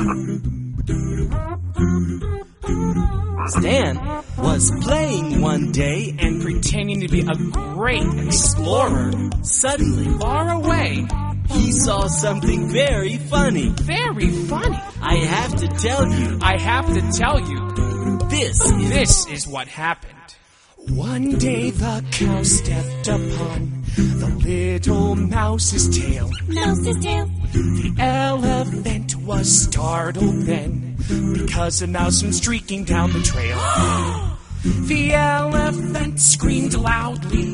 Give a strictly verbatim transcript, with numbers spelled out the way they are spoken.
Stan was playing one day and pretending to be a great explorer. Suddenly, Far away. he saw something very funny. Very funny. I have to tell you, I have to tell you, this is... this is what happened. One day the cow stepped upon the little mouse's tail. Mouse's tail. The elephant was startled then, because a mouse went streaking down the trail. The elephant screamed loudly.